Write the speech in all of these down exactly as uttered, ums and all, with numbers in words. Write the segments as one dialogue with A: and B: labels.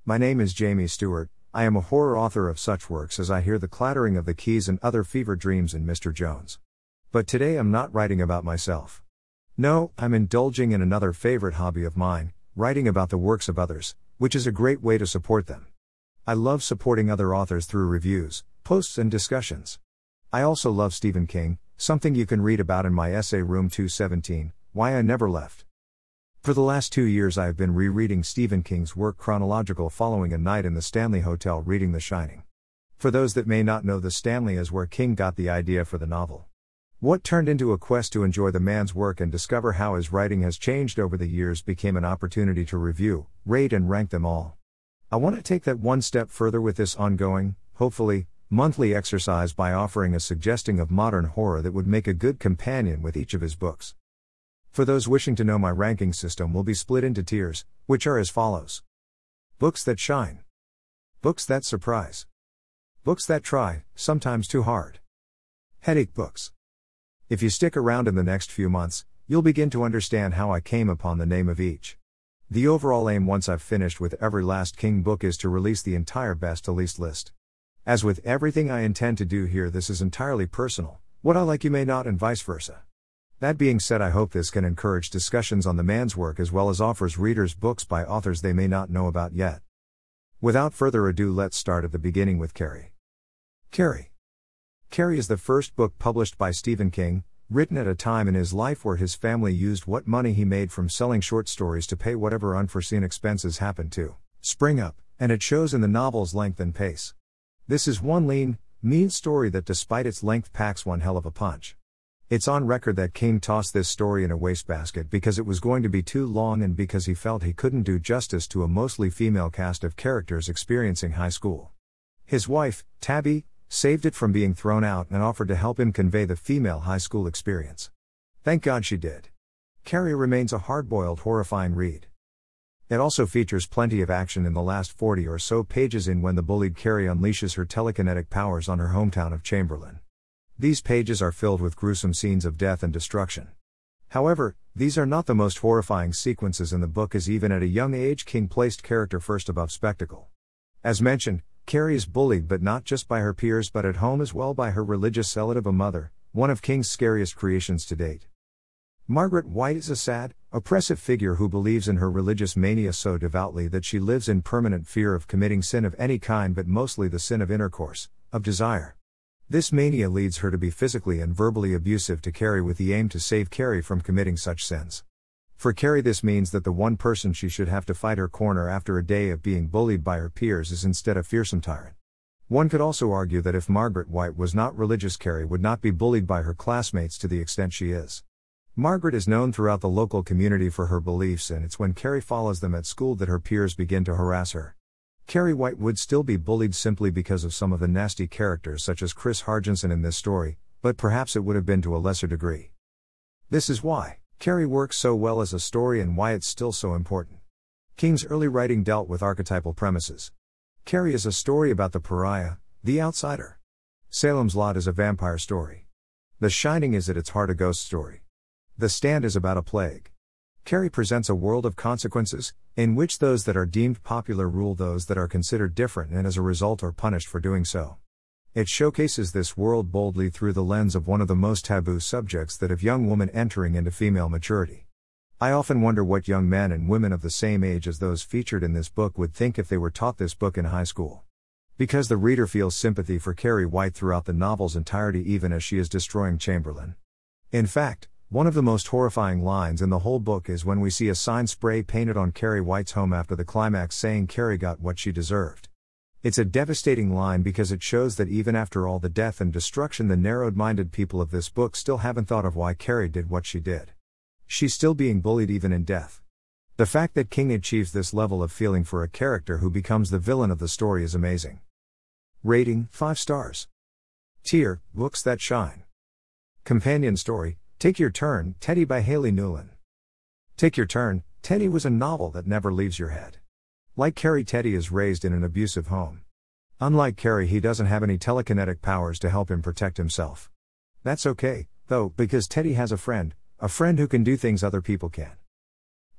A: My name is Jamie Stewart. I am a horror author of such works as I Hear the Clattering of the Keys and Other Fever Dreams in Mister Jones. But today I'm not writing about myself. No, I'm indulging in another favorite hobby of mine, writing about the works of others, which is a great way to support them. I love supporting other authors through reviews, posts and discussions. I also love Stephen King, something you can read about in my essay Room two seventeen, Why I Never Left. For the last two years I have been rereading Stephen King's work chronological following a night in the Stanley Hotel reading The Shining. For those that may not know, the Stanley is where King got the idea for the novel. What turned into a quest to enjoy the man's work and discover how his writing has changed over the years became an opportunity to review, rate and rank them all. I want to take that one step further with this ongoing, hopefully, monthly exercise by offering a suggesting of modern horror that would make a good companion with each of his books. For those wishing to know, my ranking system will be split into tiers, which are as follows. Books that shine. Books that surprise. Books that try, sometimes too hard. Headache books. If you stick around in the next few months, you'll begin to understand how I came upon the name of each. The overall aim once I've finished with every last King book is to release the entire best to least list. As with everything I intend to do here, this is entirely personal. What I like you may not, and vice versa. That being said, I hope this can encourage discussions on the man's work as well as offers readers books by authors they may not know about yet. Without further ado, let's start at the beginning with Carrie. Carrie. Carrie is the first book published by Stephen King, written at a time in his life where his family used what money he made from selling short stories to pay whatever unforeseen expenses happened to spring up, and it shows in the novel's length and pace. This is one lean, mean story that despite its length packs one hell of a punch. It's on record that King tossed this story in a wastebasket because it was going to be too long and because he felt he couldn't do justice to a mostly female cast of characters experiencing high school. His wife, Tabby, saved it from being thrown out and offered to help him convey the female high school experience. Thank God she did. Carrie remains a hard-boiled, horrifying read. It also features plenty of action in the last forty or so pages in when the bullied Carrie unleashes her telekinetic powers on her hometown of Chamberlain. These pages are filled with gruesome scenes of death and destruction. However, these are not the most horrifying sequences in the book, as even at a young age King placed character first above spectacle. As mentioned, Carrie is bullied, but not just by her peers but at home as well by her religious zealot of a mother, one of King's scariest creations to date. Margaret White is a sad, oppressive figure who believes in her religious mania so devoutly that she lives in permanent fear of committing sin of any kind, but mostly the sin of intercourse, of desire. This mania leads her to be physically and verbally abusive to Carrie with the aim to save Carrie from committing such sins. For Carrie, this means that the one person she should have to fight her corner after a day of being bullied by her peers is instead a fearsome tyrant. One could also argue that if Margaret White was not religious, Carrie would not be bullied by her classmates to the extent she is. Margaret is known throughout the local community for her beliefs, and it's when Carrie follows them at school that her peers begin to harass her. Carrie White would still be bullied simply because of some of the nasty characters such as Chris Hargensen in this story, but perhaps it would have been to a lesser degree. This is why Carrie works so well as a story and why it's still so important. King's early writing dealt with archetypal premises. Carrie is a story about the pariah, the outsider. Salem's Lot is a vampire story. The Shining is at its heart a ghost story. The Stand is about a plague. Carrie presents a world of consequences, in which those that are deemed popular rule those that are considered different and as a result are punished for doing so. It showcases this world boldly through the lens of one of the most taboo subjects, that of young woman entering into female maturity. I often wonder what young men and women of the same age as those featured in this book would think if they were taught this book in high school. Because the reader feels sympathy for Carrie White throughout the novel's entirety, even as she is destroying Chamberlain. In fact, one of the most horrifying lines in the whole book is when we see a sign spray painted on Carrie White's home after the climax saying Carrie got what she deserved. It's a devastating line because it shows that even after all the death and destruction, the narrow-minded people of this book still haven't thought of why Carrie did what she did. She's still being bullied even in death. The fact that King achieves this level of feeling for a character who becomes the villain of the story is amazing. Rating, five stars. Tier, books that shine. Companion story, Take Your Turn, Teddy by Haley Newland. Take Your Turn, Teddy was a novel that never leaves your head. Like Carrie, Teddy is raised in an abusive home. Unlike Carrie, he doesn't have any telekinetic powers to help him protect himself. That's okay, though, because Teddy has a friend, a friend who can do things other people can.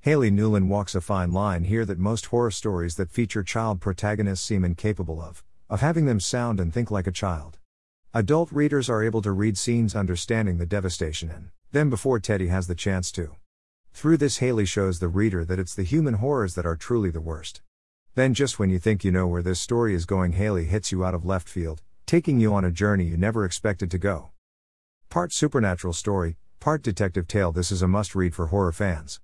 A: Haley Newland walks a fine line here that most horror stories that feature child protagonists seem incapable of, of having them sound and think like a child. Adult readers are able to read scenes understanding the devastation in them before Teddy has the chance to. Through this, Haley shows the reader that it's the human horrors that are truly the worst. Then, just when you think you know where this story is going, Haley hits you out of left field, taking you on a journey you never expected to go. Part supernatural story, part detective tale. This is a must-read for horror fans.